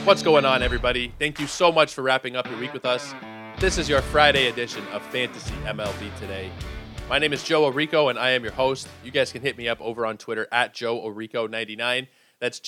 What's going on, everybody? Thank you so much for wrapping up your week with us. This is your Friday edition of Fantasy MLB Today. My name is Joe Orico, and I am your host. You guys can hit me up over on Twitter at JoeOrico99. That's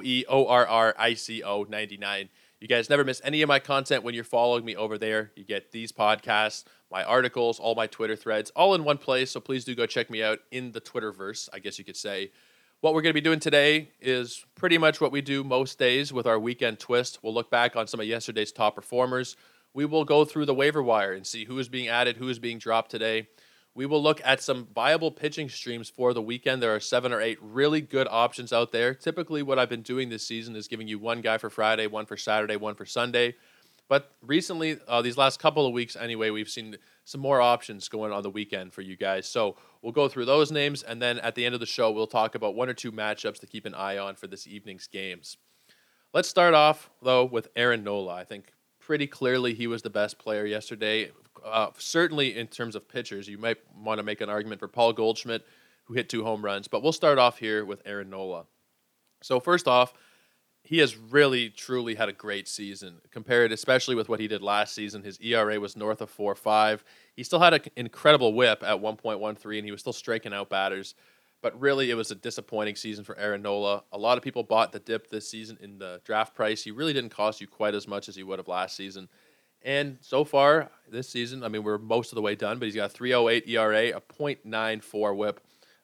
JoeOrrico99. You guys never miss any of my content when you're following me over there. You get these podcasts, my articles, all my Twitter threads, all in one place. So please do go check me out in the Twitterverse, I guess you could say. What we're going to be doing today is pretty much what we do most days with our weekend twist. We'll look back on some of yesterday's top performers. We will go through the waiver wire and see who is being added, who is being dropped today. We will look at some viable pitching streams for the weekend. There are 7 or 8 really good options out there. Typically, what I've been doing this season is giving you one guy for Friday, one for Saturday, one for Sunday. But recently, these last couple of weeks anyway, we've seen some more options going on the weekend for you guys. So we'll go through those names, and then at the end of the show, we'll talk about 1 or 2 matchups to keep an eye on for this evening's games. Let's start off, though, with Aaron Nola. I think pretty clearly he was the best player yesterday. Certainly in terms of pitchers, you might want to make an argument for Paul Goldschmidt, who hit 2 home runs. But we'll start off here with Aaron Nola. So first off, he has really, truly had a great season, compared especially with what he did last season. His ERA was north of 4.5. He still had an incredible whip at 1.13, and he was still striking out batters. But really, it was a disappointing season for Aaron Nola. A lot of people bought the dip this season in the draft price. He really didn't cost you quite as much as he would have last season. And so far this season, I mean, we're most of the way done, but he's got a 3.08 ERA, a .94 whip,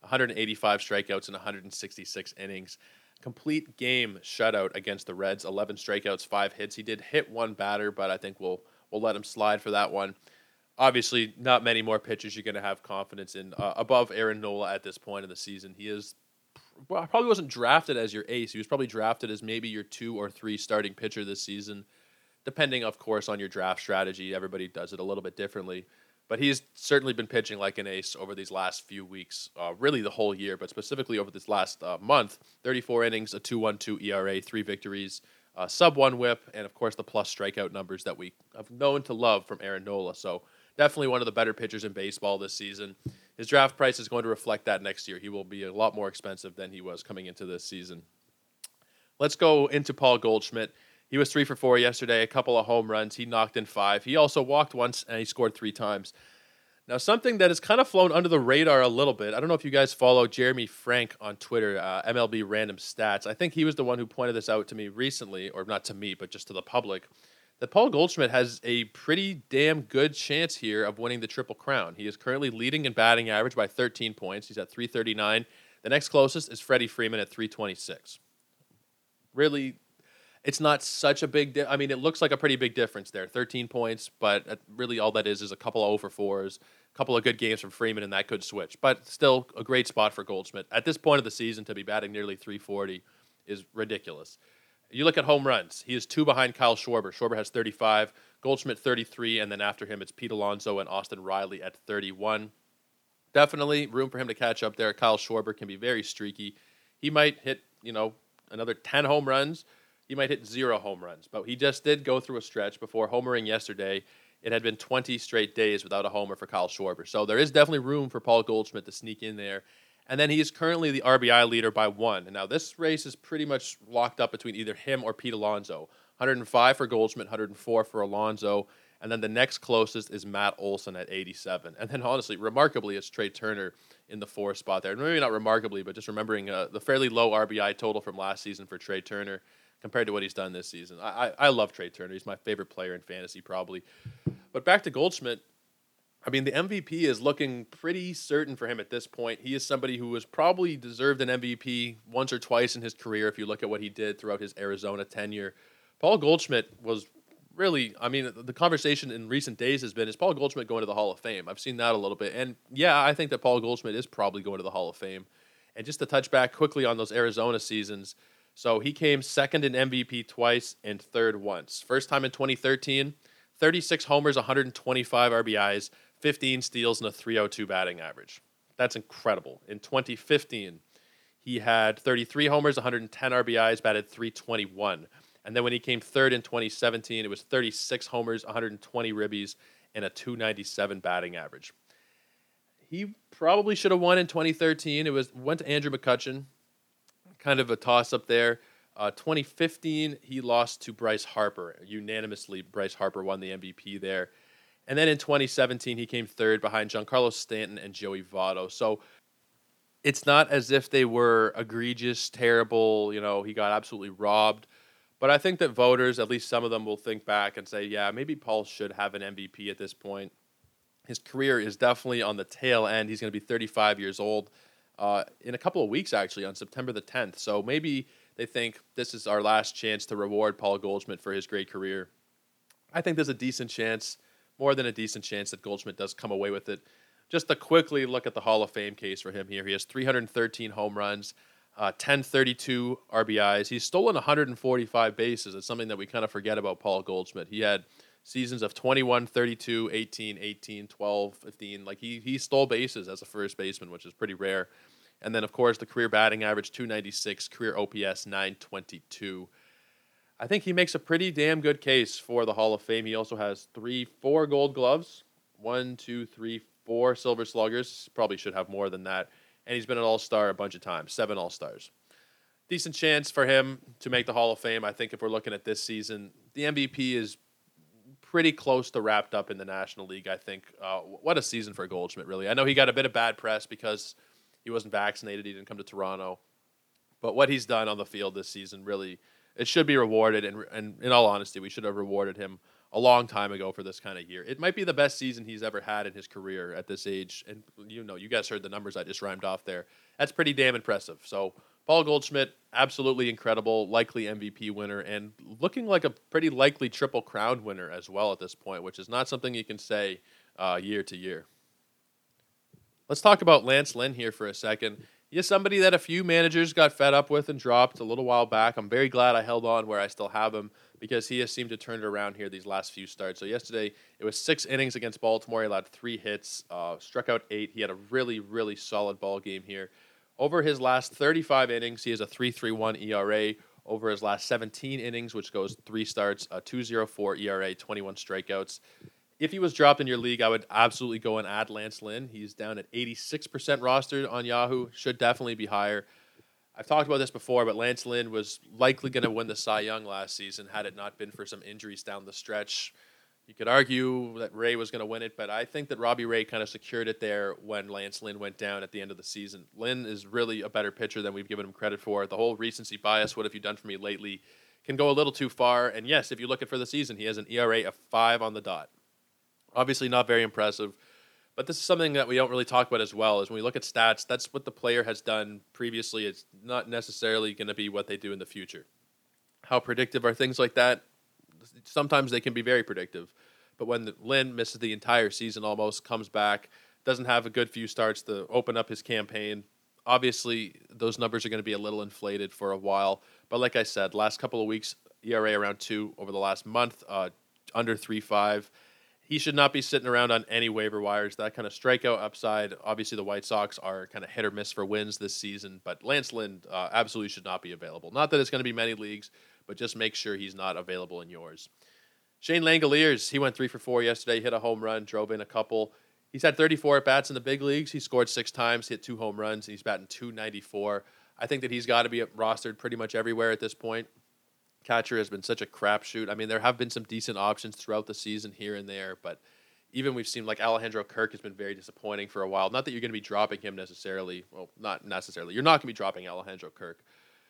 185 strikeouts, and 166 innings. Complete game shutout against the Reds, 11 strikeouts, 5 hits. He did hit 1 batter, but I think we'll let him slide for that one. Obviously, not many more pitchers you're going to have confidence in above Aaron Nola at this point in the season. He is probably wasn't drafted as your ace. He was probably drafted as maybe your 2 or 3 starting pitcher this season, depending, of course, on your draft strategy. Everybody does it a little bit differently. But he's certainly been pitching like an ace over these last few weeks, really the whole year, but specifically over this last month. 34 innings, a 2.12 ERA, 3 victories, sub-1 whip, and, of course, the plus strikeout numbers that we have known to love from Aaron Nola. So definitely one of the better pitchers in baseball this season. His draft price is going to reflect that next year. He will be a lot more expensive than he was coming into this season. Let's go into Paul Goldschmidt. He was 3 for 4 yesterday, a couple of home runs. He knocked in 5. He also walked once, and he scored 3 times. Now, something that has kind of flown under the radar a little bit. I don't know if you guys follow Jeremy Frank on Twitter, MLB Random Stats. I think he was the one who pointed this out to me recently, or not to me, but just to the public, that Paul Goldschmidt has a pretty damn good chance here of winning the Triple Crown. He is currently leading in batting average by 13 points. He's at 339. The next closest is Freddie Freeman at 326. Really, it's not such a big I mean, it looks like a pretty big difference there. 13 points, but really all that is a couple of 0 for 4s, a couple of good games from Freeman, and that could switch. But still a great spot for Goldschmidt. At this point of the season, to be batting nearly 340 is ridiculous. You look at home runs. He is 2 behind Kyle Schwarber. Schwarber has 35, Goldschmidt 33, and then after him it's Pete Alonso and Austin Riley at 31. Definitely room for him to catch up there. Kyle Schwarber can be very streaky. He might hit, another 10 home runs. He might hit 0 home runs, but he just did go through a stretch before homering yesterday. It had been 20 straight days without a homer for Kyle Schwarber. So there is definitely room for Paul Goldschmidt to sneak in there. And then he is currently the RBI leader by 1. And now this race is pretty much locked up between either him or Pete Alonso. 105 for Goldschmidt, 104 for Alonso. And then the next closest is Matt Olson at 87. And then honestly, remarkably, it's Trey Turner in the 4th spot there. Maybe not remarkably, but just remembering the fairly low RBI total from last season for Trey Turner compared to what he's done this season. I love Trey Turner. He's my favorite player in fantasy, probably. But back to Goldschmidt, I mean, the MVP is looking pretty certain for him at this point. He is somebody who has probably deserved an MVP once or twice in his career if you look at what he did throughout his Arizona tenure. Paul Goldschmidt was really, I mean, the conversation in recent days has been, is Paul Goldschmidt going to the Hall of Fame? I've seen that a little bit. And yeah, I think that Paul Goldschmidt is probably going to the Hall of Fame. And just to touch back quickly on those Arizona seasons, so he came second in MVP twice and third once. First time in 2013, 36 homers, 125 RBIs, 15 steals, and a 302 batting average. That's incredible. In 2015, he had 33 homers, 110 RBIs, batted 321. And then when he came third in 2017, it was 36 homers, 120 ribbies, and a 297 batting average. He probably should have won in 2013. Went to Andrew McCutchen. Kind of a toss-up there. 2015, he lost to Bryce Harper. Unanimously, Bryce Harper won the MVP there. And then in 2017, he came third behind Giancarlo Stanton and Joey Votto. So it's not as if they were egregious, terrible, he got absolutely robbed. But I think that voters, at least some of them, will think back and say, yeah, maybe Paul should have an MVP at this point. His career is definitely on the tail end. He's going to be 35 years old in a couple of weeks, actually, on September the 10th. So maybe they think this is our last chance to reward Paul Goldschmidt for his great career. I think there's a decent chance, more than a decent chance, that Goldschmidt does come away with it. Just to quickly look at the Hall of Fame case for him here. He has 313 home runs, 1032 RBIs. He's stolen 145 bases. It's something that we kind of forget about Paul Goldschmidt. He had seasons of 21, 32, 18, 18, 12, 15. Like he stole bases as a first baseman, which is pretty rare. And then, of course, the career batting average, 296, career OPS, 922. I think he makes a pretty damn good case for the Hall of Fame. He also has 4 gold gloves, 4 silver sluggers. Probably should have more than that. And he's been an all-star a bunch of times, 7 all-stars. Decent chance for him to make the Hall of Fame. I think if we're looking at this season, the MVP is pretty close to wrapped up in the National League, I think. What a season for Goldschmidt, really. I know he got a bit of bad press because he wasn't vaccinated. He didn't come to Toronto. But what he's done on the field this season, really, it should be rewarded. And in all honesty, we should have rewarded him a long time ago for this kind of year. It might be the best season he's ever had in his career at this age. And, you guys heard the numbers I just rhymed off there. That's pretty damn impressive. So Paul Goldschmidt, absolutely incredible, likely MVP winner, and looking like a pretty likely Triple Crown winner as well at this point, which is not something you can say year to year. Let's talk about Lance Lynn here for a second. He is somebody that a few managers got fed up with and dropped a little while back. I'm very glad I held on where I still have him because he has seemed to turn it around here these last few starts. So yesterday, it was 6 innings against Baltimore. He allowed 3 hits, struck out 8. He had a really, really solid ball game here. Over his last 35 innings, he has a 3.31 ERA. Over his last 17 innings, which goes 3 starts, a 2.04 ERA, 21 strikeouts. If he was dropped in your league, I would absolutely go and add Lance Lynn. He's down at 86% rostered on Yahoo. Should definitely be higher. I've talked about this before, but Lance Lynn was likely going to win the Cy Young last season had it not been for some injuries down the stretch. You could argue that Ray was going to win it, but I think that Robbie Ray kind of secured it there when Lance Lynn went down at the end of the season. Lynn is really a better pitcher than we've given him credit for. The whole recency bias, what have you done for me lately, can go a little too far. And yes, if you look at for the season, he has an ERA of 5 on the dot. Obviously not very impressive, but this is something that we don't really talk about as well, is when we look at stats, that's what the player has done previously. It's not necessarily going to be what they do in the future. How predictive are things like that? Sometimes they can be very predictive, but when Lynn misses the entire season almost, comes back, doesn't have a good few starts to open up his campaign, obviously those numbers are going to be a little inflated for a while. But like I said, last couple of weeks, ERA around 2, over the last month, under 3.5. He should not be sitting around on any waiver wires. That kind of strikeout upside. Obviously, the White Sox are kind of hit or miss for wins this season, but Lance Lynn absolutely should not be available. Not that it's going to be many leagues, but just make sure he's not available in yours. Shane Langoliers, he went 3 for 4 yesterday, hit a home run, drove in a couple. He's had 34 at-bats in the big leagues. He scored 6 times, hit 2 home runs, and he's batting .294. I think that he's got to be rostered pretty much everywhere at this point. Catcher has been such a crapshoot. I mean, there have been some decent options throughout the season here and there, but even we've seen like Alejandro Kirk has been very disappointing for a while. Not that you're going to be dropping him necessarily. Well, not necessarily. You're not going to be dropping Alejandro Kirk.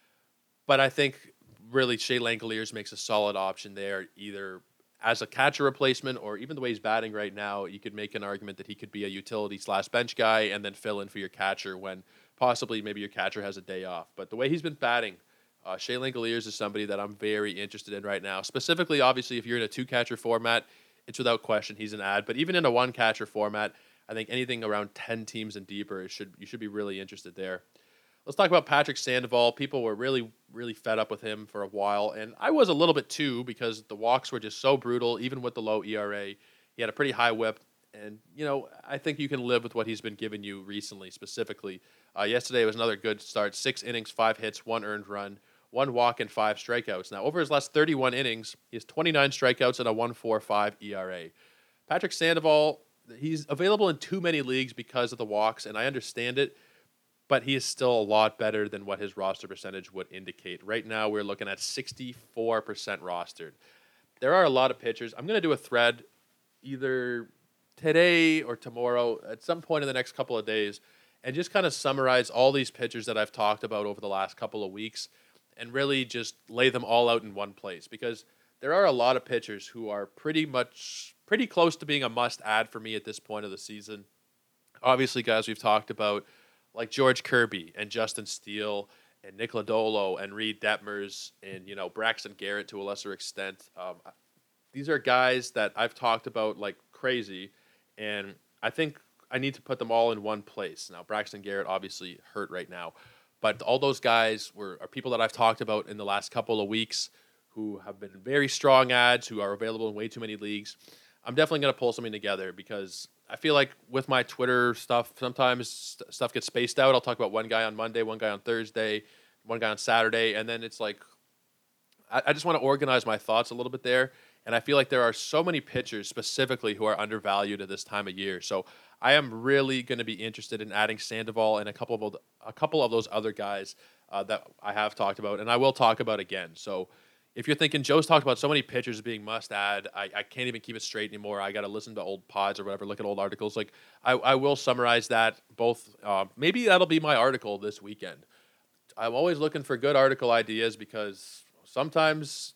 But I think really Shea Langoliers makes a solid option there, either as a catcher replacement or even the way he's batting right now. You could make an argument that he could be a utility/bench guy and then fill in for your catcher when possibly maybe your catcher has a day off. But the way he's been batting, Shea Langoliers is somebody that I'm very interested in right now. Specifically, obviously, if you're in a 2-catcher format, it's without question he's an ad. But even in a 1-catcher format, I think anything around 10 teams and deeper, you should be really interested there. Let's talk about Patrick Sandoval. People were really, really fed up with him for a while, and I was a little bit too because the walks were just so brutal, even with the low ERA. He had a pretty high whip, and, I think you can live with what he's been giving you recently, specifically. Yesterday was another good start, 6 innings, 5 hits, 1 earned run, 1 walk, and 5 strikeouts. Now, over his last 31 innings, he has 29 strikeouts and a 1.45 ERA. Patrick Sandoval, he's available in too many leagues because of the walks, and I understand it. but he is still a lot better than what his roster percentage would indicate. Right now, we're looking at 64% rostered. There are a lot of pitchers. I'm going to do a thread either today or tomorrow at some point in the next couple of days and just kind of summarize all these pitchers that I've talked about over the last couple of weeks and really just lay them all out in one place, because there are a lot of pitchers who are pretty close to being a must add for me at this point of the season. Obviously, guys we've talked about like George Kirby and Justin Steele and Nick Lodolo and Reed Detmers and, Braxton Garrett to a lesser extent. These are guys that I've talked about like crazy, and I think I need to put them all in one place. Now, Braxton Garrett obviously hurt right now, but all those guys are people that I've talked about in the last couple of weeks who have been very strong ads, who are available in way too many leagues. I'm definitely going to pull something together because I feel like with my Twitter stuff, sometimes stuff gets spaced out. I'll talk about one guy on Monday, one guy on Thursday, one guy on Saturday, and then it's like I just want to organize my thoughts a little bit there. And I feel like there are so many pitchers specifically who are undervalued at this time of year. So I am really going to be interested in adding Sandoval and a couple of those other guys that I have talked about, and I will talk about again. So if you're thinking Joe's talked about so many pitchers being must add, I can't even keep it straight anymore. I got to listen to old pods or whatever, look at old articles. Like I will summarize that both. Maybe that'll be my article this weekend. I'm always looking for good article ideas because sometimes,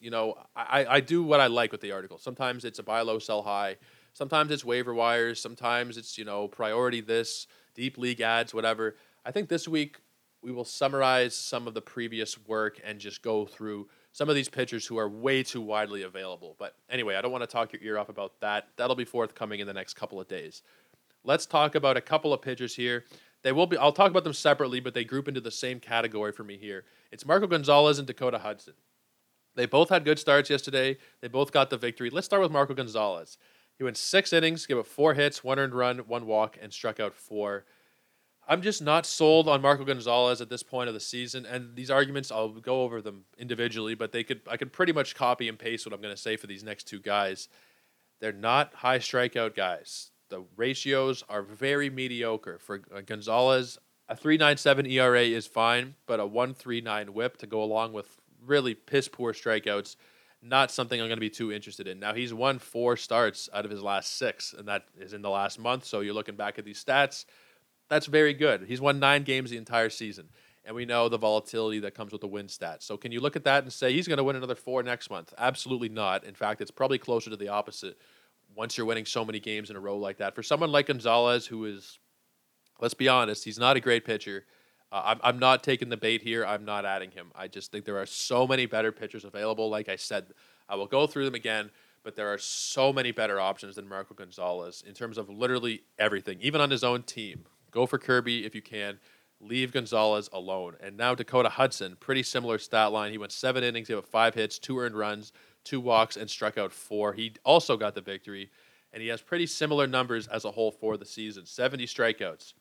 I do what I like with the article. Sometimes it's a buy low, sell high. Sometimes it's waiver wires. Sometimes it's, priority this, deep league ads, whatever. I think this week we will summarize some of the previous work and just go through some of these pitchers who are way too widely available. But anyway, I don't want to talk your ear off about that. That'll be forthcoming in the next couple of days. Let's talk about a couple of pitchers here. I'll talk about them separately, but they group into the same category for me here. It's Marco Gonzalez and Dakota Hudson. They both had good starts yesterday. They both got the victory. Let's start with Marco Gonzalez. He went 6 innings, gave up 4 hits, 1 earned run, 1 walk, and struck out 4. I'm just not sold on Marco Gonzalez at this point of the season, and these arguments, I'll go over them individually, but I could pretty much copy and paste what I'm going to say for these next two guys. They're not high strikeout guys. The ratios are very mediocre. For Gonzalez, a 3.97 ERA is fine, but a 1.39 whip to go along with really piss-poor strikeouts, not something I'm going to be too interested in. Now, he's won 4 starts out of his last 6, and that is in the last month, so you're looking back at these stats. That's very good. He's won 9 games the entire season, and we know the volatility that comes with the win stats. So can you look at that and say he's going to win another 4 next month? Absolutely not. In fact, it's probably closer to the opposite once you're winning so many games in a row like that. For someone like Gonzalez, who is, let's be honest, he's not a great pitcher. I'm not taking the bait here. I'm not adding him. I just think there are so many better pitchers available. Like I said, I will go through them again, but there are so many better options than Marco Gonzalez in terms of literally everything, even on his own team. Go for Kirby if you can. Leave Gonzalez alone. And now Dakota Hudson, pretty similar stat line. He went 7 innings, he had 5 hits, 2 earned runs, 2 walks, and struck out 4. He also got the victory, and he has pretty similar numbers as a whole for the season. 70 strikeouts,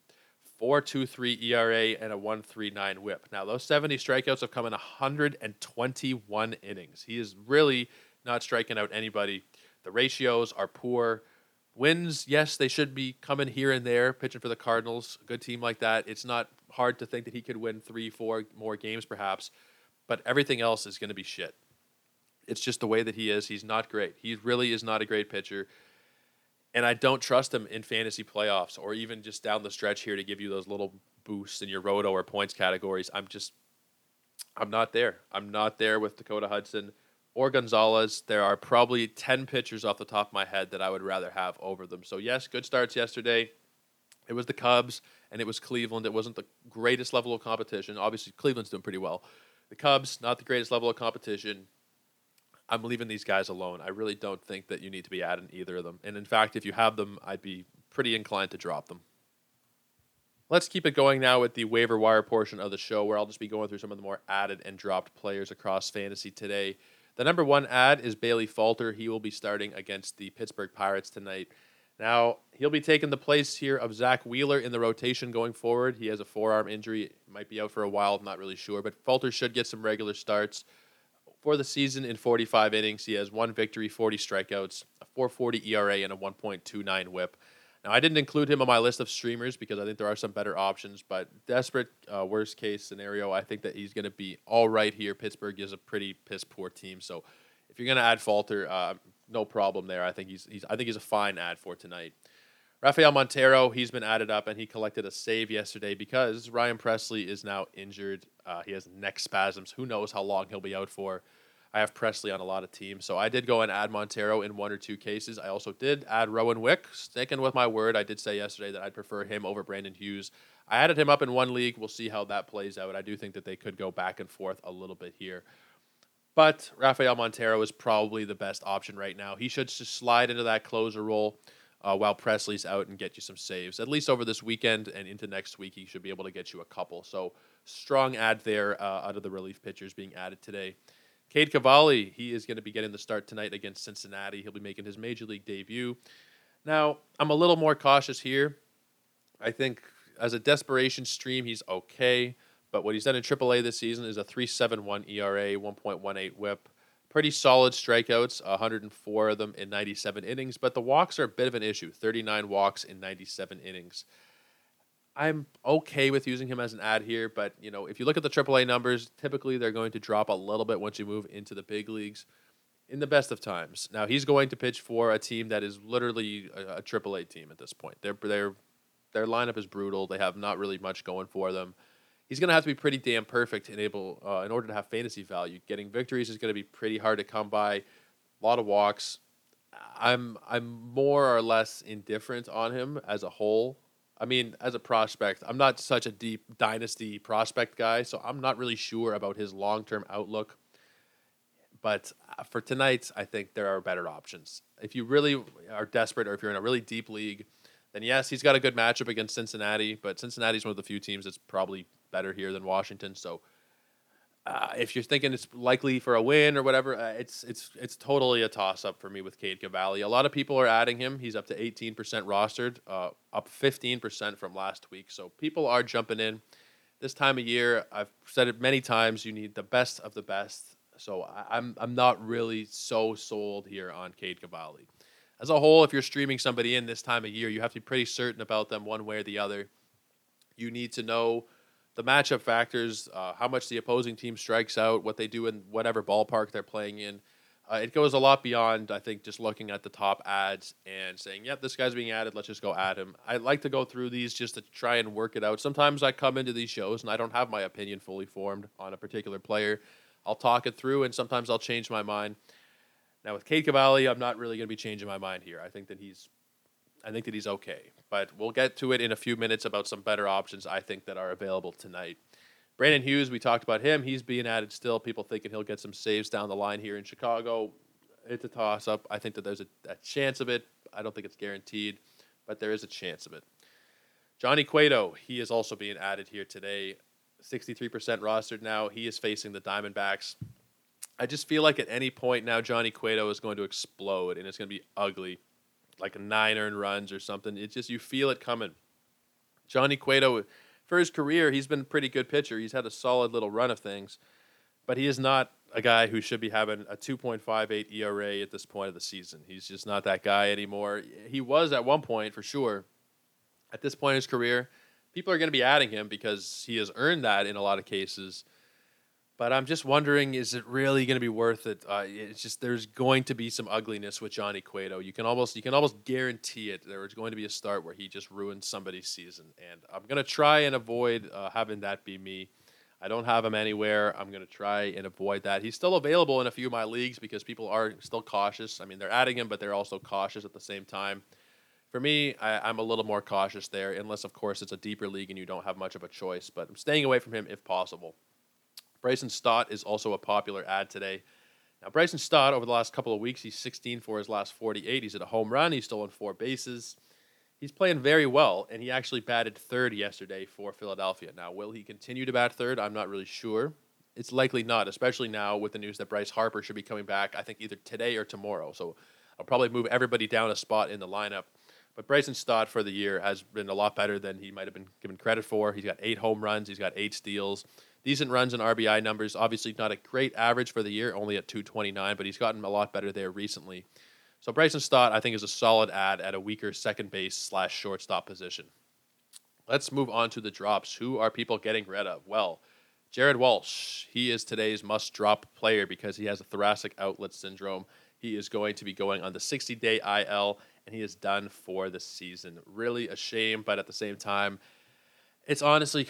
4.23 ERA, and a 1.39 whip. Now, those 70 strikeouts have come in 121 innings. He is really not striking out anybody. The ratios are poor. Wins, yes, they should be coming here and there, pitching for the Cardinals, a good team like that. It's not hard to think that he could win 3-4 more games perhaps, but everything else is going to be shit. It's just the way that he is. He's not great. He really is not a great pitcher, and I don't trust him in fantasy playoffs or even just down the stretch here to give you those little boosts in your roto or points categories. I'm not there. I'm not there with Dakota Hudson or Gonzalez. There are probably 10 pitchers off the top of my head that I would rather have over them. So yes, good starts yesterday. It was the Cubs and it was Cleveland. It wasn't the greatest level of competition. Obviously, Cleveland's doing pretty well. The Cubs, not the greatest level of competition. I'm leaving these guys alone. I really don't think that you need to be adding either of them. And in fact, if you have them, I'd be pretty inclined to drop them. Let's keep it going now with the waiver wire portion of the show, where I'll just be going through some of the more added and dropped players across fantasy today. The number 1 ad is Bailey Falter. He will be starting against the Pittsburgh Pirates tonight. Now, he'll be taking the place here of Zach Wheeler in the rotation going forward. He has a forearm injury. Might be out for a while. I'm not really sure. But Falter should get some regular starts. For the season in 45 innings, he has 1 victory, 40 strikeouts, a 4.40 ERA, and a 1.29 whip. Now, I didn't include him on my list of streamers because I think there are some better options, but desperate worst case scenario, I think that he's going to be all right here. Pittsburgh is a pretty piss poor team, so if you're going to add Falter, no problem there. I think he's a fine add for tonight. Rafael Montero, he's been added up, and he collected a save yesterday because Ryan Presley is now injured. He has neck spasms. Who knows how long he'll be out for. I have Presley on a lot of teams, so I did go and add Montero in one or two cases. I also did add Rowan Wick. Sticking with my word, I did say yesterday that I'd prefer him over Brandon Hughes. I added him up in one league. We'll see how that plays out. I do think that they could go back and forth a little bit here. But Rafael Montero is probably the best option right now. He should just slide into that closer role while Presley's out and get you some saves. At least over this weekend and into next week, he should be able to get you a couple. So strong add there out of the relief pitchers being added today. Cade Cavalli, he is going to be getting the start tonight against Cincinnati. He'll be making his Major League debut. Now, I'm a little more cautious here. I think as a desperation stream, he's okay. But what he's done in AAA this season is a 3.71 ERA, 1.18 whip. Pretty solid strikeouts, 104 of them in 97 innings, but the walks are a bit of an issue, 39 walks in 97 innings. I'm okay with using him as an ad here, but if you look at the AAA numbers, typically they're going to drop a little bit once you move into the big leagues in the best of times. Now, he's going to pitch for a team that is literally a AAA team at this point. Their lineup is brutal. They have not really much going for them. He's going to have to be pretty damn perfect in order to have fantasy value. Getting victories is going to be pretty hard to come by. A lot of walks. I'm more or less indifferent on him as a whole. I mean, as a prospect, I'm not such a deep dynasty prospect guy, so I'm not really sure about his long-term outlook. But for tonight, I think there are better options. If you really are desperate or if you're in a really deep league, then yes, he's got a good matchup against Cincinnati, but Cincinnati's one of the few teams that's probably better here than Washington. So if you're thinking it's likely for a win or whatever, it's totally a toss-up for me with Cade Cavalli. A lot of people are adding him. He's up to 18% rostered, up 15% from last week. So people are jumping in. This time of year, I've said it many times, you need the best of the best. So I'm not really so sold here on Cade Cavalli. As a whole, if you're streaming somebody in this time of year, you have to be pretty certain about them one way or the other. You need to know the matchup factors, how much the opposing team strikes out, what they do in whatever ballpark they're playing in. It goes a lot beyond, I think, just looking at the top ads and saying, yep, this guy's being added, let's just go add him. I like to go through these just to try and work it out. Sometimes I come into these shows and I don't have my opinion fully formed on a particular player. I'll talk it through, and sometimes I'll change my mind. Now, with Cade Cavalli, I'm not really going to be changing my mind here. I think that he's okay. But we'll get to it in a few minutes about some better options I think that are available tonight. Brandon Hughes, we talked about him. He's being added still. People thinking he'll get some saves down the line here in Chicago. It's a toss-up. I think that there's a chance of it. I don't think it's guaranteed, but there is a chance of it. Johnny Cueto, he is also being added here today. 63% rostered now. He is facing the Diamondbacks. I just feel like at any point now, Johnny Cueto is going to explode, and it's going to be ugly, like 9 earned runs or something. It's just, you feel it coming. Johnny Cueto, for his career, he's been a pretty good pitcher. He's had a solid little run of things, but he is not a guy who should be having a 2.58 ERA at this point of the season. He's just not that guy anymore. He was at one point, for sure. At this point in his career, people are going to be adding him because he has earned that in a lot of cases. But I'm just wondering, is it really going to be worth it? It's just, there's going to be some ugliness with Johnny Cueto. You can almost guarantee it. There is going to be a start where he just ruins somebody's season. And I'm going to try and avoid having that be me. I don't have him anywhere. I'm going to try and avoid that. He's still available in a few of my leagues because people are still cautious. I mean, they're adding him, but they're also cautious at the same time. For me, I'm a little more cautious there, unless, of course, it's a deeper league and you don't have much of a choice. But I'm staying away from him if possible. Bryson Stott is also a popular ad today. Now, Bryson Stott, over the last couple of weeks, he's 16 for his last 48. He's hit a home run. He's stolen 4 bases. He's playing very well, and he actually batted third yesterday for Philadelphia. Now, will he continue to bat third? I'm not really sure. It's likely not, especially now with the news that Bryce Harper should be coming back, I think, either today or tomorrow. So I'll probably move everybody down a spot in the lineup. But Bryson Stott for the year has been a lot better than he might have been given credit for. He's got 8 home runs. He's got 8 steals. Decent runs and RBI numbers. Obviously not a great average for the year, only at 229, but he's gotten a lot better there recently. So Bryson Stott, I think, is a solid add at a weaker second base / shortstop position. Let's move on to the drops. Who are people getting rid of? Well, Jared Walsh. He is today's must-drop player because he has a thoracic outlet syndrome. He is going to be going on the 60-day IL, and he is done for the season. Really a shame, but at the same time, it's honestly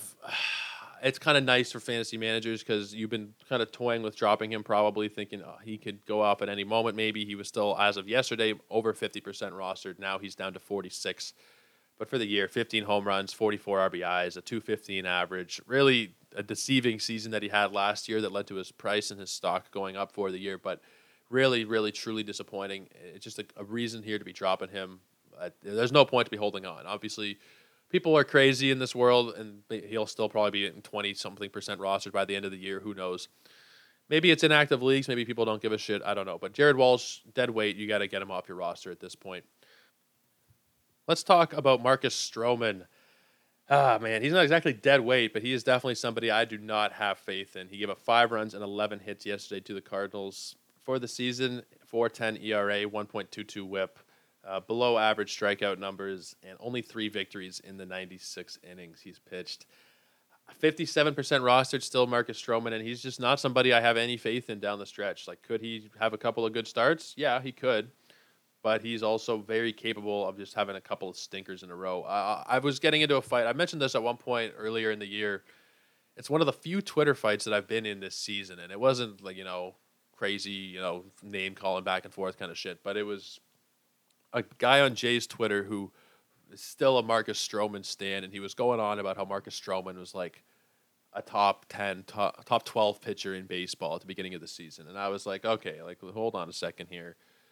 it's kind of nice for fantasy managers because you've been kind of toying with dropping him, probably thinking he could go off at any moment. Maybe he was still, as of yesterday, over 50% rostered. Now he's down to 46. But for the year, 15 home runs, 44 RBIs, a 215 average. Really a deceiving season that he had last year that led to his price and his stock going up for the year. But really, really, truly disappointing. It's just a reason here to be dropping him. There's no point to be holding on. Obviously, people are crazy in this world, and he'll still probably be in 20-something% rostered by the end of the year. Who knows? Maybe it's inactive leagues. Maybe people don't give a shit. I don't know. But Jared Walsh, dead weight. You got to get him off your roster at this point. Let's talk about Marcus Stroman. Man, he's not exactly dead weight, but he is definitely somebody I do not have faith in. He gave up 5 runs and 11 hits yesterday to the Cardinals. For the season, 4.10 ERA, 1.22 whip, below average strikeout numbers, and only 3 victories in the 96 innings he's pitched. 57% rostered still Marcus Stroman, and he's just not somebody I have any faith in down the stretch. Like, could he have a couple of good starts? Yeah, he could. But he's also very capable of just having a couple of stinkers in a row. I was getting into a fight. I mentioned this at one point earlier in the year. It's one of the few Twitter fights that I've been in this season, and it wasn't like, crazy, name calling back and forth kind of shit. But it was a guy on Jay's Twitter who is still a Marcus Stroman stan, and he was going on about how Marcus Stroman was like a top 10, top 12 pitcher in baseball at the beginning of the season. And I was like, okay, like, hold on a second here.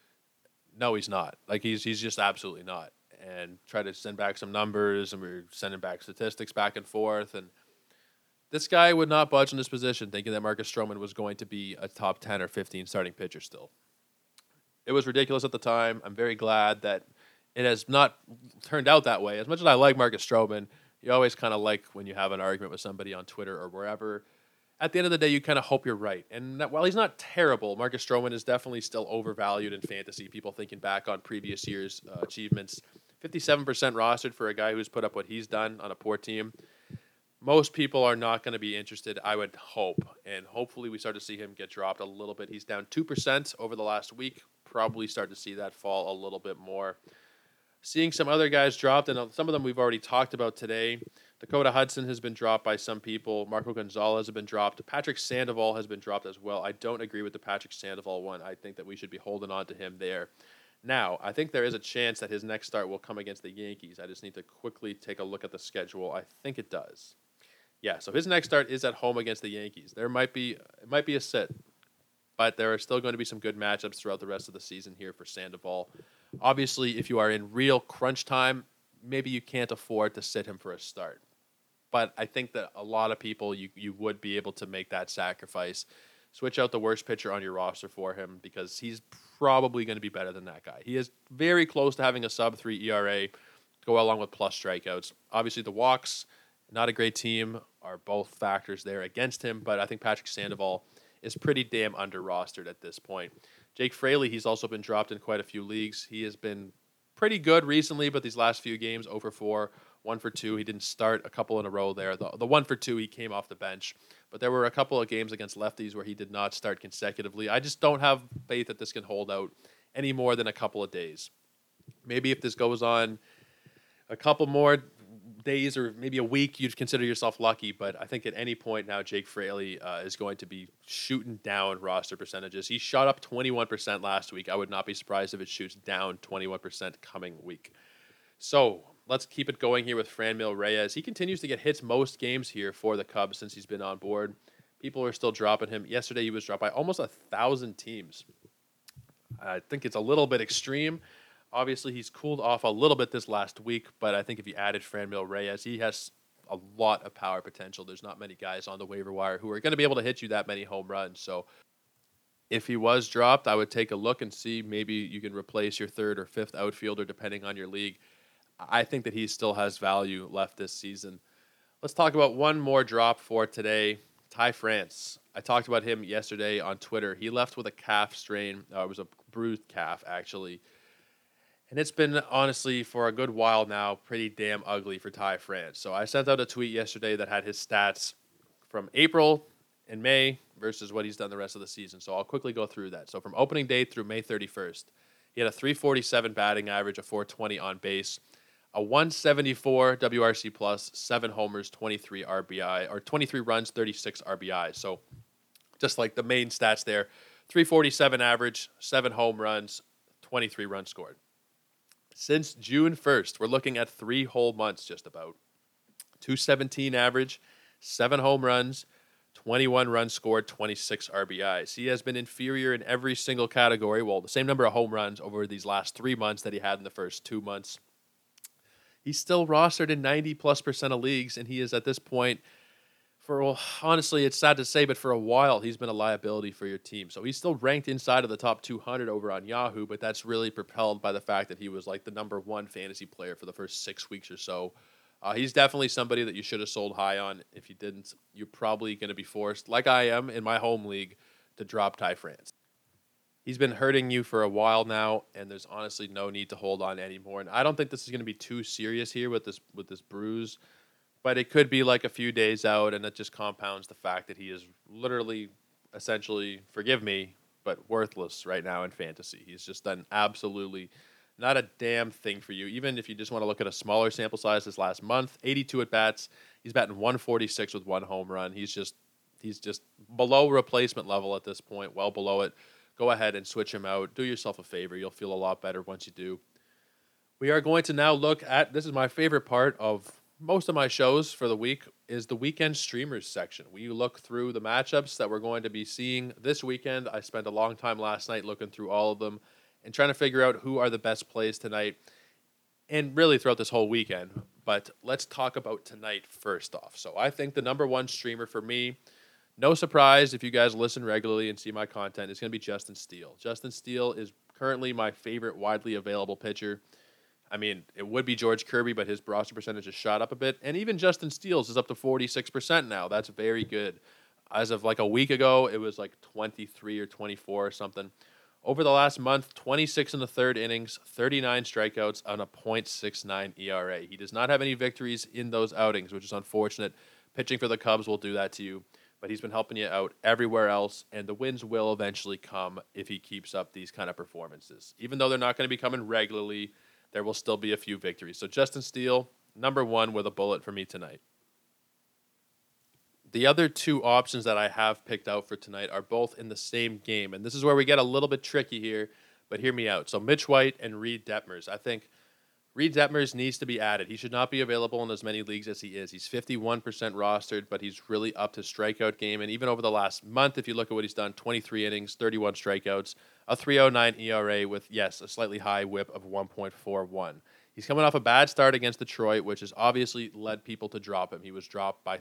No, he's not. Like, he's just absolutely not. And try to send back some numbers, and we're sending back statistics back and forth. And this guy would not budge in this position, thinking that Marcus Stroman was going to be a top 10 or 15 starting pitcher still. It was ridiculous at the time. I'm very glad that it has not turned out that way. As much as I like Marcus Stroman, you always kind of like when you have an argument with somebody on Twitter or wherever. At the end of the day, you kind of hope you're right. And while he's not terrible, Marcus Stroman is definitely still overvalued in fantasy. People thinking back on previous year's achievements. 57% rostered for a guy who's put up what he's done on a poor team. Most people are not going to be interested, I would hope. And hopefully we start to see him get dropped a little bit. He's down 2% over the last week. Probably start to see that fall a little bit more. Seeing some other guys dropped, and some of them we've already talked about today. Dakota Hudson has been dropped by some people. Marco Gonzalez has been dropped. Patrick Sandoval has been dropped as well. I don't agree with the Patrick Sandoval one. I think that we should be holding on to him there. Now, I think there is a chance that his next start will come against the Yankees. I just need to quickly take a look at the schedule. I think it does. Yeah, so his next start is at home against the Yankees. It might be a sit, but there are still going to be some good matchups throughout the rest of the season here for Sandoval. Obviously, if you are in real crunch time, maybe you can't afford to sit him for a start. But I think that a lot of people, you would be able to make that sacrifice. Switch out the worst pitcher on your roster for him because he's probably going to be better than that guy. He is very close to having a sub-3 ERA, go along with plus strikeouts. Obviously, the walks, not a great team, are both factors there against him. But I think Patrick Sandoval is pretty damn under-rostered at this point. Jake Fraley, he's also been dropped in quite a few leagues. He has been pretty good recently, but these last few games, 0 for 4, 1 for 2. He didn't start a couple in a row there. The 1 for 2, he came off the bench. But there were a couple of games against lefties where he did not start consecutively. I just don't have faith that this can hold out any more than a couple of days. Maybe if this goes on a couple more days or maybe a week, you'd consider yourself lucky. But I think at any point now, Jake Fraley is going to be shooting down roster percentages. He shot up 21% last week. I would not be surprised if it shoots down 21% coming week. So let's keep it going here with Franmil Reyes. He continues to get hits most games here for the Cubs since he's been on board. People are still dropping him. Yesterday, he was dropped by almost 1,000 teams. I think it's a little bit extreme. Obviously, he's cooled off a little bit this last week, but I think if you added Franmil Reyes, he has a lot of power potential. There's not many guys on the waiver wire who are going to be able to hit you that many home runs. So if he was dropped, I would take a look and see maybe you can replace your third or fifth outfielder depending on your league. I think that he still has value left this season. Let's talk about one more drop for today. Ty France. I talked about him yesterday on Twitter. He left with a calf strain. It was a bruised calf, actually. And it's been, honestly, for a good while now, pretty damn ugly for Ty France. So I sent out a tweet yesterday that had his stats from April and May versus what he's done the rest of the season. So I'll quickly go through that. So from opening day through May 31st, he had a 347 batting average, a 420 on base, a 174 WRC plus, 7 homers, 23 RBI, or 23 runs, 36 RBI. So just like the main stats there, 347 average, 7 home runs, 23 runs scored. Since June 1st, we're looking at 3 whole months just about. 217 average, 7 home runs, 21 runs scored, 26 RBIs. He has been inferior in every single category. Well, the same number of home runs over these last 3 months that he had in the first 2 months. He's still rostered in 90+% of leagues, and he is at this point, honestly, it's sad to say, but for a while, he's been a liability for your team. So he's still ranked inside of the top 200 over on Yahoo, but that's really propelled by the fact that he was like the number 1 fantasy player for the first 6 weeks or so. He's definitely somebody that you should have sold high on. If you didn't, you're probably going to be forced, like I am in my home league, to drop Ty France. He's been hurting you for a while now, and there's honestly no need to hold on anymore. And I don't think this is going to be too serious here with this bruise, but it could be like a few days out, and it just compounds the fact that he is literally, essentially, forgive me, but worthless right now in fantasy. He's just done absolutely not a damn thing for you. Even if you just want to look at a smaller sample size this last month, 82 at-bats, he's batting 146 with 1 home run. He's just below replacement level at this point, well below it. Go ahead and switch him out. Do yourself a favor. You'll feel a lot better once you do. We are going to now look at, this is my favorite part of most of my shows for the week, is the weekend streamers section. We look through the matchups that we're going to be seeing this weekend. I spent a long time last night looking through all of them and trying to figure out who are the best plays tonight and really throughout this whole weekend. But let's talk about tonight first off. So I think the number 1 streamer for me, no surprise if you guys listen regularly and see my content, is going to be Justin Steele. Justin Steele is currently my favorite widely available pitcher. I mean, it would be George Kirby, but his roster percentage has shot up a bit. And even Justin Steele's is up to 46% now. That's very good. As of like a week ago, it was like 23 or 24 or something. Over the last month, 26 in the third innings, 39 strikeouts on a .69 ERA. He does not have any victories in those outings, which is unfortunate. Pitching for the Cubs will do that to you. But he's been helping you out everywhere else, and the wins will eventually come if he keeps up these kind of performances. Even though they're not going to be coming regularly, there will still be a few victories. So Justin Steele, number 1 with a bullet for me tonight. The other 2 options that I have picked out for tonight are both in the same game, and this is where we get a little bit tricky here, but hear me out. So Mitch White and Reed Detmers. I think Reed Detmers needs to be added. He should not be available in as many leagues as he is. He's 51% rostered, but he's really upped his strikeout game. And even over the last month, if you look at what he's done, 23 innings, 31 strikeouts, a 3.09 ERA with, yes, a slightly high whip of 1.41. He's coming off a bad start against Detroit, which has obviously led people to drop him. He was dropped by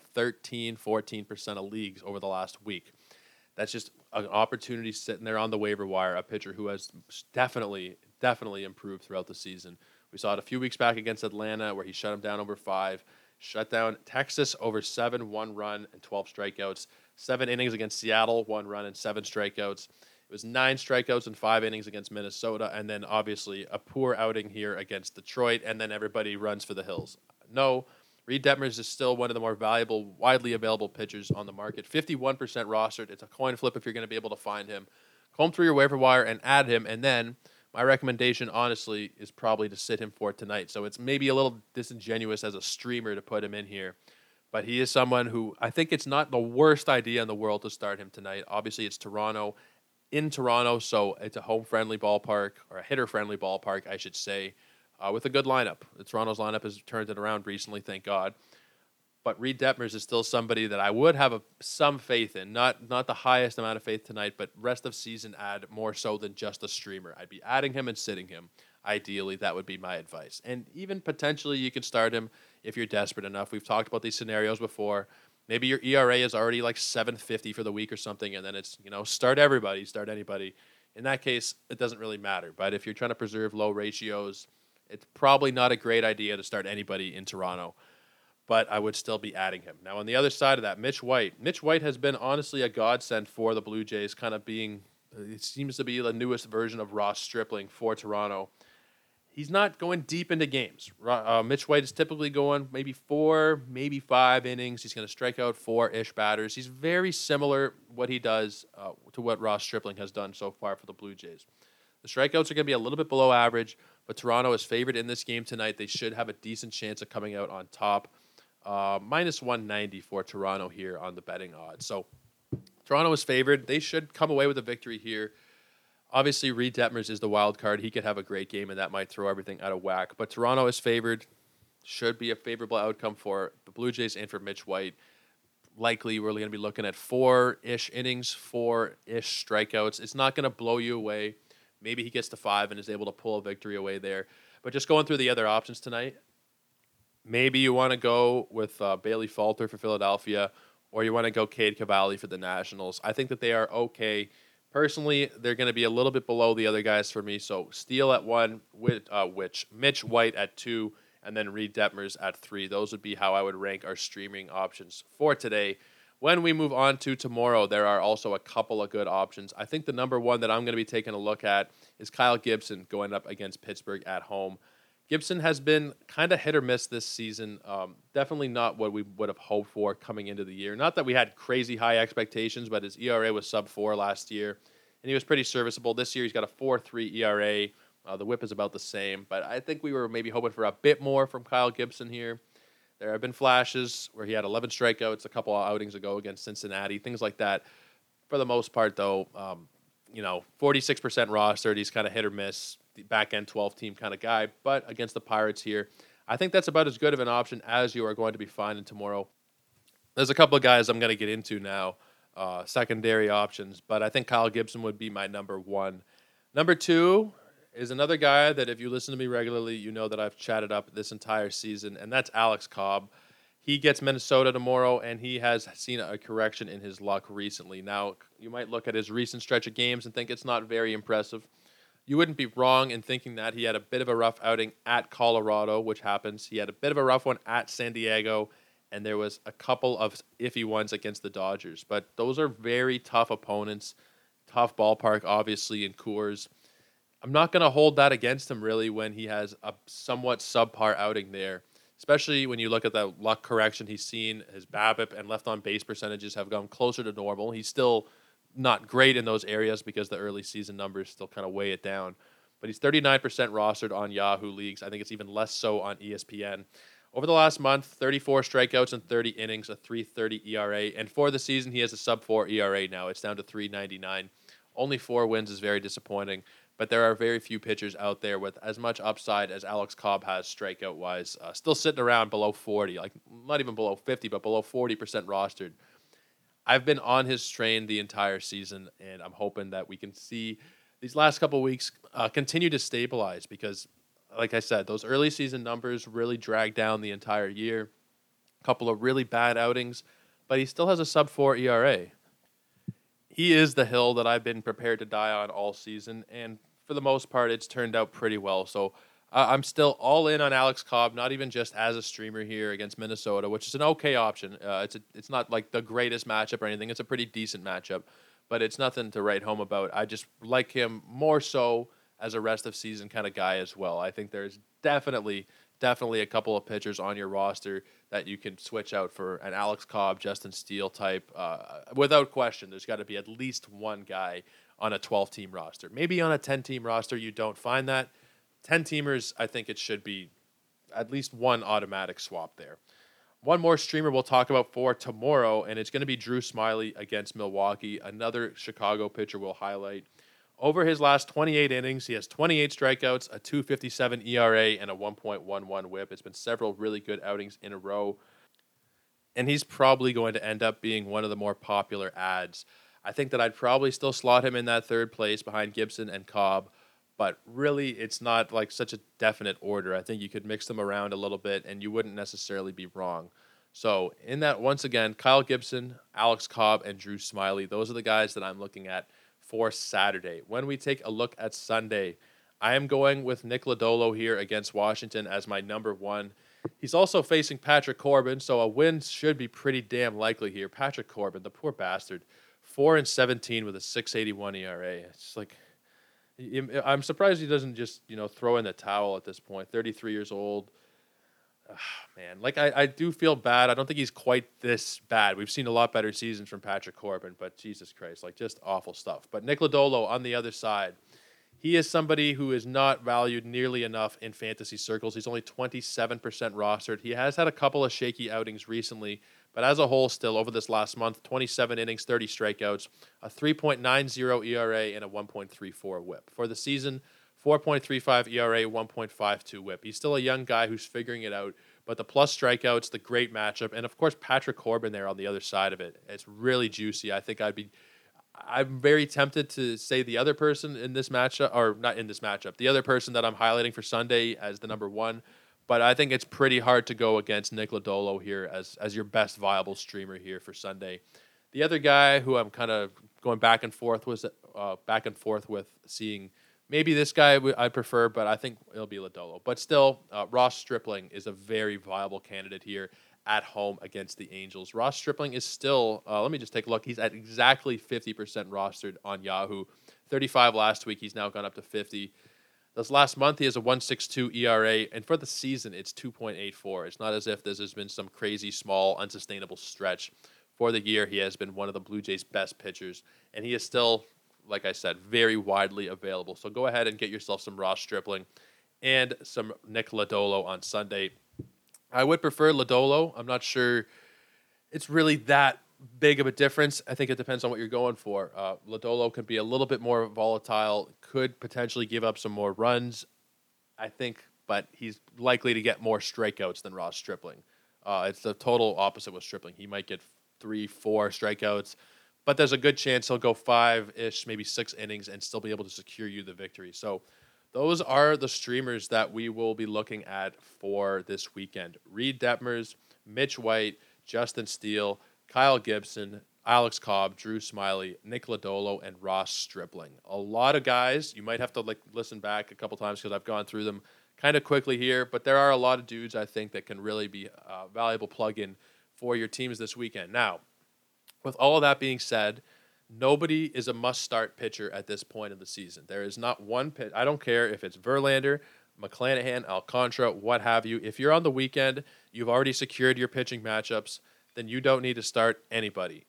14% of leagues over the last week. That's just an opportunity sitting there on the waiver wire, a pitcher who has definitely improved throughout the season. We saw it a few weeks back against Atlanta where he shut him down over 5, shut down Texas over 7, 1 run and 12 strikeouts, 7 innings against Seattle, 1 run and 7 strikeouts. It was 9 strikeouts in 5 innings against Minnesota, and then obviously a poor outing here against Detroit, and then everybody runs for the hills. No, Reed Detmers is still one of the more valuable, widely available pitchers on the market. 51% rostered. It's a coin flip if you're going to be able to find him. Comb through your waiver wire and add him, and then my recommendation, honestly, is probably to sit him for tonight. So it's maybe a little disingenuous as a streamer to put him in here, but he is someone who I think it's not the worst idea in the world to start him tonight. Obviously, it's in Toronto, so it's a home-friendly ballpark, or a hitter-friendly ballpark, I should say, with a good lineup. Toronto's lineup has turned it around recently, thank God. But Reed Detmers is still somebody that I would have some faith in. Not the highest amount of faith tonight, but rest of season add more so than just a streamer. I'd be adding him and sitting him. Ideally, that would be my advice. And even potentially you could start him if you're desperate enough. We've talked about these scenarios before. Maybe your ERA is already like 750 for the week or something, and then it's, start everybody, start anybody. In that case, it doesn't really matter. But if you're trying to preserve low ratios, it's probably not a great idea to start anybody in Toronto. But I would still be adding him. Now, on the other side of that, Mitch White. Mitch White has been honestly a godsend for the Blue Jays, kind of being It seems to be the newest version of Ross Stripling for Toronto. He's not going deep into games. Mitch White is typically going maybe 4, maybe 5 innings. He's going to strike out 4-ish batters. He's very similar what he does to what Ross Stripling has done so far for the Blue Jays. The strikeouts are going to be a little bit below average, but Toronto is favored in this game tonight. They should have a decent chance of coming out on top. Minus 190 for Toronto here on the betting odds. So Toronto is favored. They should come away with a victory here. Obviously, Reed Detmers is the wild card. He could have a great game, and that might throw everything out of whack. But Toronto is favored. Should be a favorable outcome for the Blue Jays and for Mitch White. Likely, we're going to be looking at 4-ish innings, 4-ish strikeouts. It's not going to blow you away. Maybe he gets to 5 and is able to pull a victory away there. But just going through the other options tonight, maybe you want to go with Bailey Falter for Philadelphia, or you want to go Cade Cavalli for the Nationals. I think that they are okay. Personally, they're going to be a little bit below the other guys for me. So Steele at 1, Mitch White at 2, and then Reed Detmers at 3. Those would be how I would rank our streaming options for today. When we move on to tomorrow, there are also a couple of good options. I think the number one that I'm going to be taking a look at is Kyle Gibson going up against Pittsburgh at home. Gibson has been kind of hit or miss this season. Definitely not what we would have hoped for coming into the year. Not that we had crazy high expectations, but his ERA was sub-4 last year, and he was pretty serviceable. This year he's got a 4.3 ERA. The whip is about the same, but I think we were maybe hoping for a bit more from Kyle Gibson here. There have been flashes where he had 11 strikeouts a couple of outings ago against Cincinnati, things like that. For the most part, though, 46% rostered. He's kind of hit or miss, the back-end 12-team kind of guy. But against the Pirates here, I think that's about as good of an option as you are going to be finding tomorrow. There's a couple of guys I'm going to get into now, secondary options, but I think Kyle Gibson would be my number one. Number two is another guy that if you listen to me regularly, you know that I've chatted up this entire season, and that's Alex Cobb. He gets Minnesota tomorrow, and he has seen a correction in his luck recently. Now, you might look at his recent stretch of games and think it's not very impressive. You wouldn't be wrong in thinking that. He had a bit of a rough outing at Colorado, which happens. He had a bit of a rough one at San Diego, and there was a couple of iffy ones against the Dodgers. But those are very tough opponents, tough ballpark, obviously, in Coors. I'm not going to hold that against him, really, when he has a somewhat subpar outing there, especially when you look at the luck correction he's seen. His BABIP and left-on-base percentages have gone closer to normal. He's still not great in those areas because the early season numbers still kind of weigh it down. But he's 39% rostered on Yahoo Leagues. I think it's even less so on ESPN. Over the last month, 34 strikeouts and 30 innings, a 3.30 ERA. And for the season, he has a sub-4 ERA now. It's down to 3.99. Only 4 wins is very disappointing. But there are very few pitchers out there with as much upside as Alex Cobb has strikeout-wise. Still sitting around below 40, like not even below 50, but below 40% rostered. I've been on his train the entire season, and I'm hoping that we can see these last couple of weeks continue to stabilize because, like I said, those early season numbers really dragged down the entire year. A couple of really bad outings, but he still has a sub-4 ERA. He is the hill that I've been prepared to die on all season, and for the most part, it's turned out pretty well. So I'm still all in on Alex Cobb, not even just as a streamer here against Minnesota, which is an okay option. It's not like the greatest matchup or anything. It's a pretty decent matchup, but it's nothing to write home about. I just like him more so as a rest of season kind of guy as well. I think there's definitely a couple of pitchers on your roster that you can switch out for an Alex Cobb, Justin Steele type. Without question, there's got to be at least one guy on a 12-team roster. Maybe on a 10-team roster you don't find that. 10-teamers, I think it should be at least one automatic swap there. One more streamer we'll talk about for tomorrow, and it's going to be Drew Smyly against Milwaukee, another Chicago pitcher we'll highlight. Over his last 28 innings, he has 28 strikeouts, a 2.57 ERA, and a 1.11 whip. It's been several really good outings in a row, and he's probably going to end up being one of the more popular ads. I think that I'd probably still slot him in that third place behind Gibson and Cobb, but really it's not like such a definite order. I think you could mix them around a little bit, and you wouldn't necessarily be wrong. So in that, once again, Kyle Gibson, Alex Cobb, and Drew Smyly, those are the guys that I'm looking at for Saturday. When we take a look at Sunday, I am going with Nick Lodolo here against Washington as my number one. He's also facing Patrick Corbin, so a win should be pretty damn likely here. Patrick Corbin, the poor bastard, 4-17 with a 6.81 ERA. It's like I'm surprised he doesn't just throw in the towel at this point. 33 years old. Man, like I do feel bad. I don't think he's quite this bad. We've seen a lot better seasons from Patrick Corbin, but Jesus Christ, like just awful stuff. But Nick Lodolo on the other side, he is somebody who is not valued nearly enough in fantasy circles. He's only 27% rostered. He has had a couple of shaky outings recently, but as a whole, still over this last month, 27 innings, 30 strikeouts, a 3.90 ERA, and a 1.34 WHIP. For the season, 4.35 ERA, 1.52 WHIP. He's still a young guy who's figuring it out, but the plus strikeouts, the great matchup, and of course Patrick Corbin there on the other side of it. It's really juicy. I think I'm very tempted to say the other person in this matchup, or not in this matchup, the other person that I'm highlighting for Sunday as the number one. But I think it's pretty hard to go against Nick Lodolo here as your best viable streamer here for Sunday. The other guy who I'm kind of going back and forth with seeing maybe this guy I prefer, but I think it'll be Lodolo. But still, Ross Stripling is a very viable candidate here at home against the Angels. Ross Stripling is still, let me just take a look. He's at exactly 50% rostered on Yahoo. 35 last week. He's now gone up to 50. This last month, he has a 1.62 ERA, and for the season, it's 2.84. It's not as if this has been some crazy, small, unsustainable stretch. For the year, he has been one of the Blue Jays' best pitchers, and he is still, like I said, very widely available. So go ahead and get yourself some Ross Stripling and some Nick Lodolo on Sunday. I would prefer Lodolo. I'm not sure it's really that big of a difference. I think it depends on what you're going for. Lodolo could be a little bit more volatile, could potentially give up some more runs, I think, but he's likely to get more strikeouts than Ross Stripling. It's the total opposite with Stripling. He might get 3-4 strikeouts, but there's a good chance he'll go 5-ish, maybe 6 innings and still be able to secure you the victory. So those are the streamers that we will be looking at for this weekend. Reed Detmers, Mitch White, Justin Steele, Kyle Gibson, Alex Cobb, Drew Smiley, Nick Lodolo, and Ross Stripling. A lot of guys. You might have to listen back a couple times because I've gone through them kind of quickly here, but there are a lot of dudes I think that can really be a valuable plug-in for your teams this weekend. Now, with all of that being said, nobody is a must-start pitcher at this point in the season. There is not one pitch. I don't care if it's Verlander, McClanahan, Alcantara, what have you. If you're on the weekend, you've already secured your pitching matchups, then you don't need to start anybody.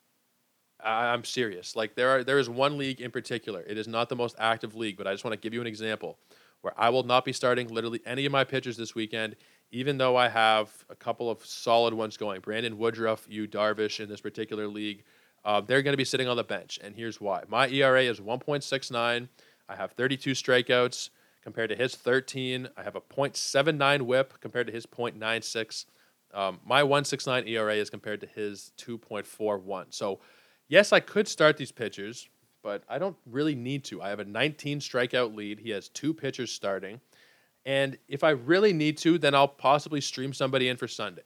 I'm serious. There is one league in particular. It is not the most active league, but I just want to give you an example where I will not be starting literally any of my pitchers this weekend, even though I have a couple of solid ones going. Brandon Woodruff, Yu Darvish in this particular league. They're going to be sitting on the bench, and here's why. My ERA is 1.69. I have 32 strikeouts compared to his 13. I have a .79 WHIP compared to his .96. My 1.69 ERA is compared to his 2.41. So, yes, I could start these pitchers, but I don't really need to. I have a 19 strikeout lead. He has 2 pitchers starting. And if I really need to, then I'll possibly stream somebody in for Sunday.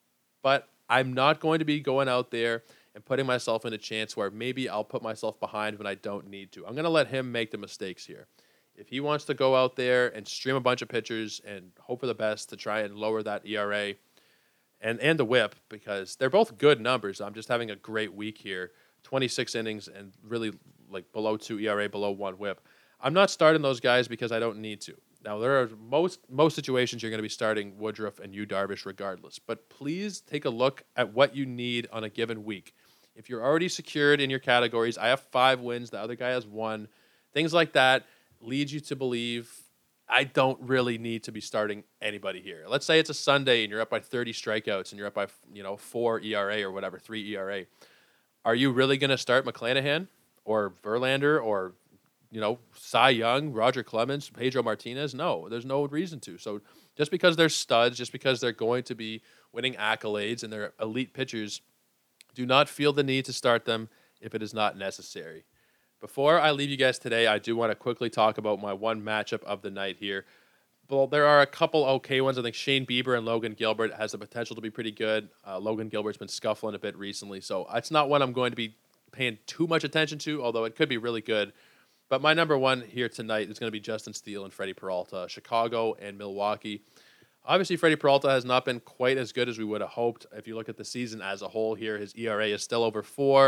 But I'm not going to be going out there and putting myself in a chance where maybe I'll put myself behind when I don't need to. I'm going to let him make the mistakes here. If he wants to go out there and stream a bunch of pitchers and hope for the best to try and lower that ERA and the WHIP, because they're both good numbers. I'm just having a great week here. 26 innings and really below 2 ERA, below 1 WHIP. I'm not starting those guys because I don't need to. Now, there are most situations you're going to be starting Woodruff and Yu Darvish regardless. But please take a look at what you need on a given week. If you're already secured in your categories, I have 5 wins, the other guy has 1. Things like that lead you to believe I don't really need to be starting anybody here. Let's say it's a Sunday and you're up by 30 strikeouts and you're up by 4 ERA or whatever, 3 ERA. Are you really going to start McClanahan or Verlander or Cy Young, Roger Clemens, Pedro Martinez? No, there's no reason to. So just because they're studs, just because they're going to be winning accolades and they're elite pitchers, do not feel the need to start them if it is not necessary. Before I leave you guys today, I do want to quickly talk about my one matchup of the night here. Well, there are a couple okay ones. I think Shane Bieber and Logan Gilbert has the potential to be pretty good. Logan Gilbert's been scuffling a bit recently, so it's not one I'm going to be paying too much attention to, although it could be really good. But my number one here tonight is going to be Justin Steele and Freddie Peralta, Chicago and Milwaukee. Obviously, Freddie Peralta has not been quite as good as we would have hoped. If you look at the season as a whole here, his ERA is still over 4.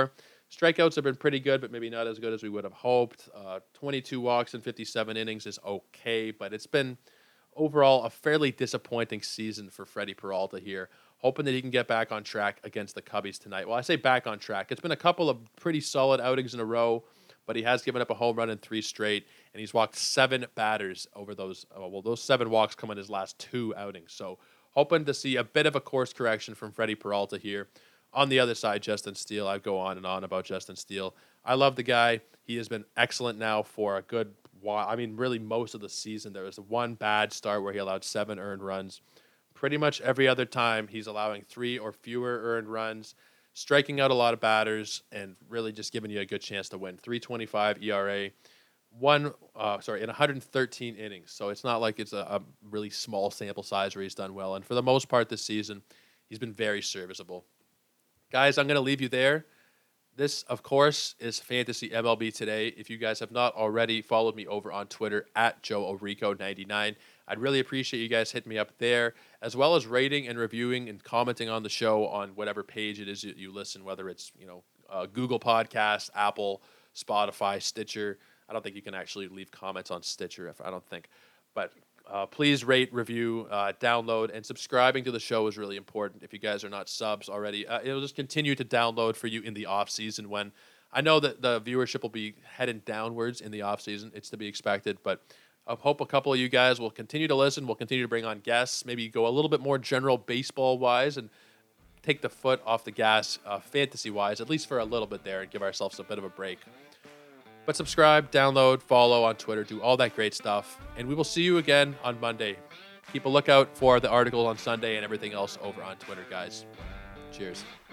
Strikeouts have been pretty good, but maybe not as good as we would have hoped. 22 walks in 57 innings is okay, but it's been overall a fairly disappointing season for Freddie Peralta here. Hoping that he can get back on track against the Cubbies tonight. Well, I say back on track. It's been a couple of pretty solid outings in a row, but he has given up a home run in 3 straight, and he's walked 7 batters over those. Those 7 walks come in his last 2 outings. So hoping to see a bit of a course correction from Freddie Peralta here. On the other side, Justin Steele. I go on and on about Justin Steele. I love the guy. He has been excellent now for a good while. I mean, really most of the season. There was one bad start where he allowed 7 earned runs. Pretty much every other time, he's allowing 3 or fewer earned runs, striking out a lot of batters, and really just giving you a good chance to win. 3.25 ERA, in 113 innings. So it's not like it's a really small sample size where he's done well. And for the most part this season, he's been very serviceable. Guys, I'm going to leave you there. This, of course, is Fantasy MLB Today. If you guys have not already followed me over on Twitter at JoeOrico99, I'd really appreciate you guys hitting me up there, as well as rating and reviewing and commenting on the show on whatever page it is that you listen, whether it's Google Podcasts, Apple, Spotify, Stitcher. I don't think you can actually leave comments on Stitcher, but please rate, review, download, and subscribing to the show is really important. If you guys are not subs already, it'll just continue to download for you in the off season when I know that the viewership will be heading downwards in the off season. It's to be expected, but I hope a couple of you guys will continue to listen. We'll continue to bring on guests, maybe go a little bit more general baseball wise and take the foot off the gas fantasy wise, at least for a little bit there, and give ourselves a bit of a break. But subscribe, download, follow on Twitter, do all that great stuff. And we will see you again on Monday. Keep a lookout for the article on Sunday and everything else over on Twitter, guys. Cheers.